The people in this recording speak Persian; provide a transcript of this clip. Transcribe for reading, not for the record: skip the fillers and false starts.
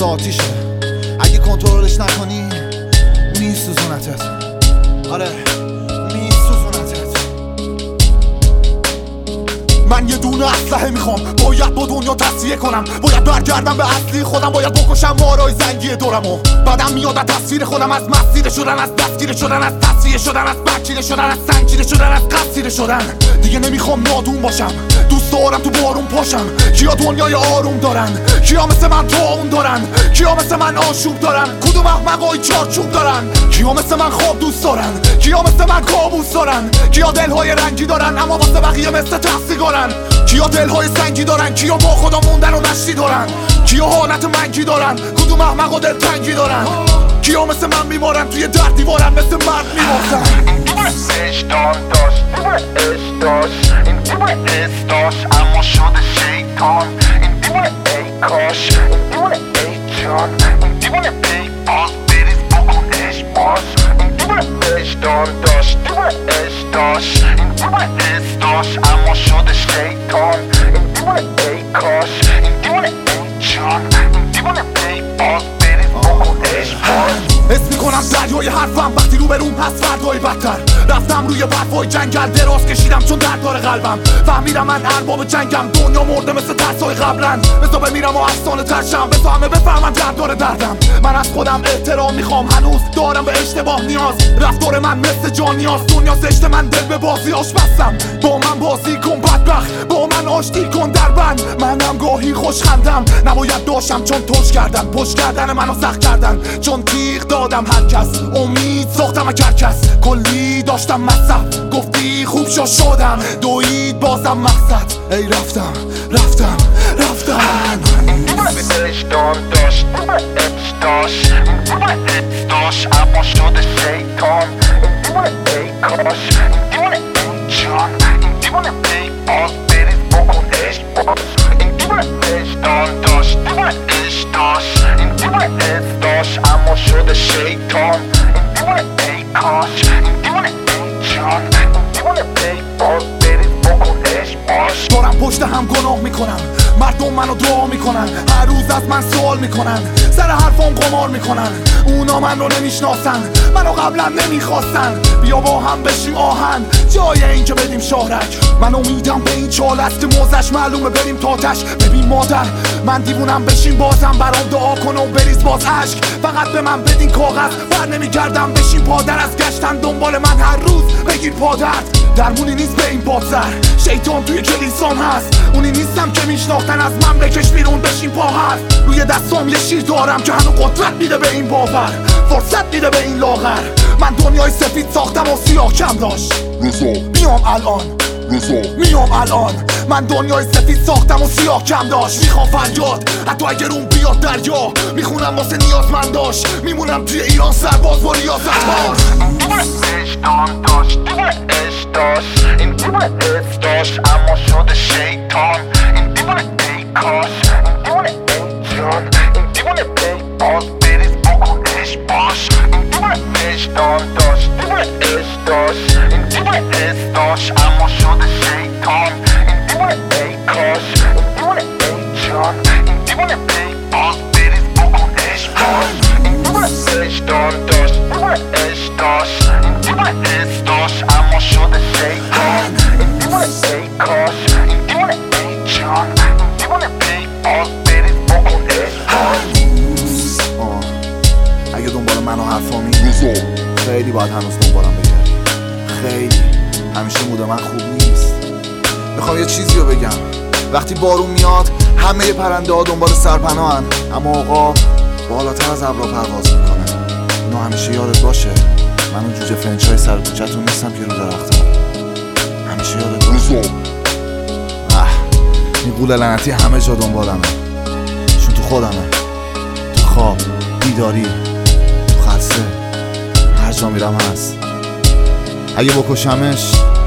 مثل آتیشه، اگه کنترلش نکنی میسوزونتت. آره میسوزونتت. من یه دونه اسلحه میخوام، باید با دنیا تصفیه کنم، باید برگردم به اصلی خودم، باید بکشم مارای زنگی دورمو. بعدم میاد از تصویر خودم، از مسیر شدن، از دستگیر شدن، از تصفیه شدن، از برچیده شدن، از سنگیده شدن، از قصیره شدن. دیگه نمیخوام نادون باشم، دوست دارم تو بارون پاشم. کیا دنیای آروم دارن؟ کیا مثل من طاعون دارن؟ کیا مثل من آشوب دارن؟ کدوم احمقای چارچوب دارن؟ کیا مثل من خواب دوست دارن؟ کیا مثل من کابوس دارن؟ کیا دلهای رنگی دارن اما واسه بقیه مثل تحصیگارن؟ کیا دلهای سنگی دارن؟ کیا با خدا موندن و نشتی دارن؟ کیا حالت منگی دارن؟ کدوم احمقا دلتنگی دارن؟ کیا مثل من میمارن توی در دیوارن مثل مرد میمارن؟ این دیوونه استاش اما شده شیطان. این دیوونه ای کاش، این دیوونه ای جان، این دیوونه ای باز بریز بکنش باز. این دیوونه اشتان داشت، دیوونه اشتاش، این دیوونه استاش اما شده شیطان. این دیوونه ای کاش، این دیوونه ای جان، این دیوونه ای باز بریز بکنش باز. حس میکنم دریای حرفم وقتی رو برون پس فردای بدتر. رفتم روی برفای جنگل دراز کشیدم چون درد داره قلبم. فهمیدم من ارباب جنگم، دنیا مرده مثل ترسای قبلن. بسا بمیرم و افسانه ترشم، بسا همه بفهمن درد داره دردم. من از خودم احترام میخوام، هنوز دارم به اشتباه نیاز. رفتار من مثل جان نیاز، دنیا زشت من دل به بازی آش بستم. با من بازی کن بدبخت، با من آشتی کن در بند. منم گاهی خوش خندم، نباید داشتم چون توش کردن. پشت کردن منو سخت کردن چون تیغ دادم هر کس. امید ساختم از هر کس، کلی داشتم مصرف. گفتی خوب شدم، دوید بازم مقصد. ای رفتم رفتم رفتم. این دیوونه اشتان داشت، دیوونه اشتاش، این دیوونه اشتاش اما شده شیطان. این دیوونه ای کاش، این دیوونه ای جان، این دیوونه ای باز بریز بکنش باز. این دیوونه اشتان داشت، دیوونه اشتاش، این دیوونه اشتاش اما شده شیطان. این دیوونه ای کاش، این دیوونه ای جان، این دیوونه ای باز بریز بکنش باز. دارم پشت هم گناه میکنم، مردم منو دعا میکنن، هر روز از من سوال میکنن، سر حرفام قمار میکنن. اونا من رو نمیشناسن، منو قبلا نمیخواستن. بیا با هم بشیم آهن جای این که بدیم شهرک. من امیدم به این چالت که موزش معلومه بریم تاتش. ببین مادر من دیوونم، بشین بازم برام دعا کن و بریز باز عشق. فقط به من بدین کاغذ، بر نمیگردم بشین پادر. از گشتن دنبال من هر روز بگیر پادرد. درمونی نیست به این پادسر، شیطان توی کلیسام هست. اونی نیستم که میشناختن، از من بکش بیرون بشین پا حرف. روی دستام یه شیر دارم که هنو قدرت میده به این باور، فرصت میده به این لاغر. من دنیای سفید ساختم و سیاه کم داشت. میام الان میام الان. من دنیای سفید ساختم و سیاه کم داشت. میخوام فریاد حتی اگر اون بیاد دریا. میخونم واسه نیازمنداش، میمونم توی ایران سرباز با ریاضت باز. این دیوونه اشتان داشت، دیوونه اشتاش، این دیوونه اشتاش اما شده شیطان. این دیوونه ای کاش، این دیوونه ای جان، این دیوونه ای باز بریز بکنش باش. این دیوونه اشتان داشت، دیوونه اشتاش، این دیوونه اشتاش اما شده شیطان. این دیوونه ای کاش، این دیوونه ای جان، این دیوونه ای باز بریز بکنش باش. این دیوونه اشتان داشت، دیوونه اشتاش، این دیوونه اشتاش اما شده شیطان. این دیوونه ای کاش، این دیوونه ای جان، این دیوونه ای باز بریز بکنش باش. اگه دنبال من و حرفامی خیلی باید هنوز دنبالم بگردی. خیلی همیشه مود من خوب نیست. میخوام یه چیزی رو بگم. وقتی بارون میاد همه پرنده ها دنبال سرپناهن، اما آقا بالاتر از ابرا پرواز میکنه. اینو همیشه یادت باشه. من اون جوجه فرنچای سر کوچه‌تون نیستم که رو درختم. همیشه یادت باشه. این قول لعنتی همه جا دنبالمه، چون تو خودمه، تو خواب، بیداری، تو خلسه، هر جا میرم هست. اگه بکشمش